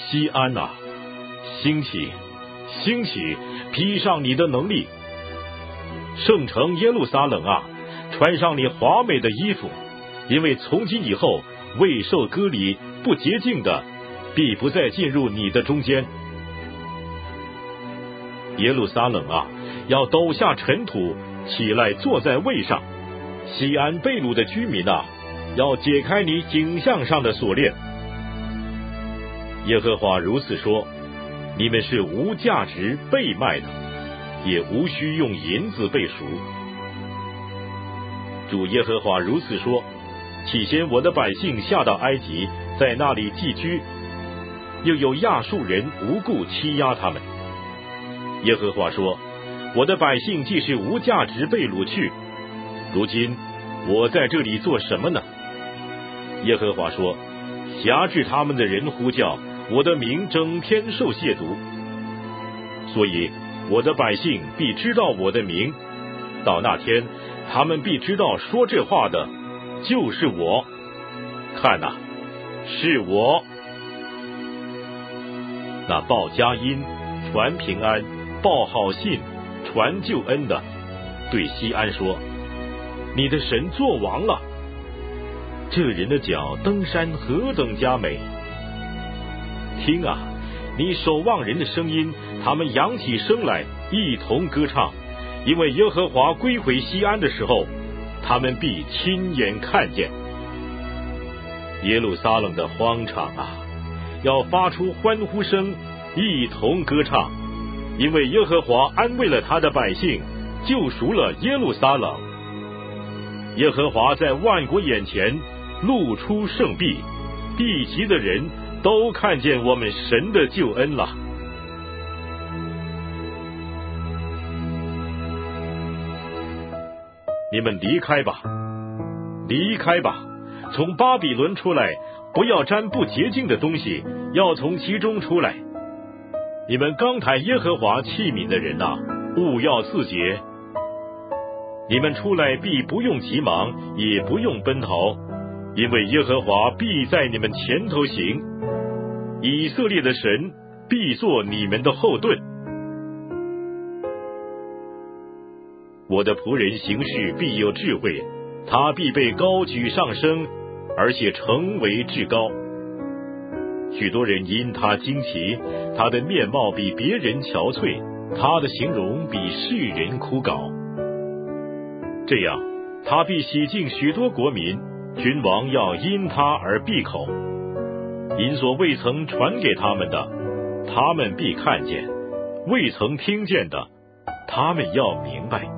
西安啊，兴起，兴起，披上你的能力。圣城耶路撒冷啊，穿上你华美的衣服，因为从今以后，未受割礼不洁净的，必不再进入你的中间。耶路撒冷啊，要抖下尘土，起来坐在位上。西安被掳的居民啊，要解开你颈项上的锁链。耶和华如此说：你们是无价值被卖的，也无需用银子被赎。主耶和华如此说：起先我的百姓下到埃及，在那里寄居，又有亚述人无故欺压他们。耶和华说：我的百姓既是无价值被掳去，如今我在这里做什么呢？耶和华说：辖制他们的人呼叫，我的名整天受亵渎，所以我的百姓必知道我的名，到那天他们必知道说这话的就是我。看哪，是我。那报佳音、传平安、报好信、传救恩的，对西安说：你的神作王了。这人的脚登山何等佳美！听啊，你守望人的声音，他们扬起声来，一同歌唱，因为耶和华归回西安的时候，他们必亲眼看见。耶路撒冷的荒场啊，要发出欢呼声，一同歌唱，因为耶和华安慰了他的百姓，救赎了耶路撒冷。耶和华在万国眼前露出圣臂，地极的人都看见我们神的救恩了。你们离开吧，离开吧，从巴比伦出来，不要沾不洁净的东西，要从其中出来。你们刚抬耶和华器皿的人啊，务要自洁。你们出来必不用急忙，也不用奔逃，因为耶和华必在你们前头行，以色列的神必做你们的后盾。我的仆人行事必有智慧，他必被高举上升，而且成为至高。许多人因他惊奇，他的面貌比别人憔悴，他的形容比世人枯槁。这样，他必洗净许多国民，君王要因他而闭口。因所未曾传给他们的，他们必看见；未曾听见的，他们要明白。